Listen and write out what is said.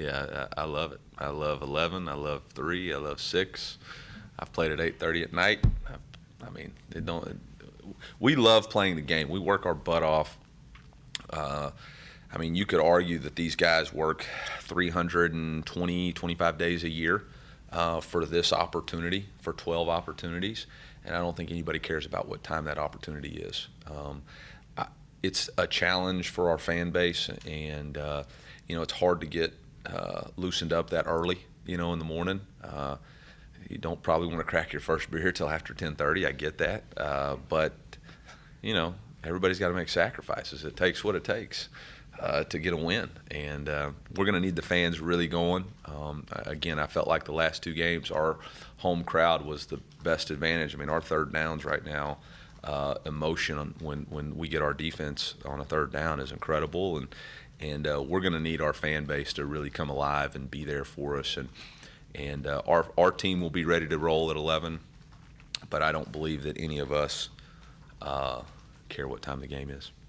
Yeah, I love it. I love 11. I love 3. I love 6. I've played at 8:30 at night. I mean, it don't. We love playing the game. We work our butt off. Uh, I mean, you could argue that these guys work 320, 25 days a year for this opportunity, for 12 opportunities, and I don't think anybody cares about what time that opportunity is. It's a challenge for our fan base, and it's hard to get loosened up that early, in the morning. You don't probably want to crack your first beer till after 10:30. I get that, but everybody's got to make sacrifices. It takes what it takes to get a win, and we're going to need the fans really going. Again, I felt like the last 2 games, our home crowd was the best advantage. I mean, our third downs right now, emotion when we get our defense on a third down is incredible, and we're going to need our fan base to really come alive and be there for us, and our team will be ready to roll at 11, but I don't believe that any of us care what time the game is.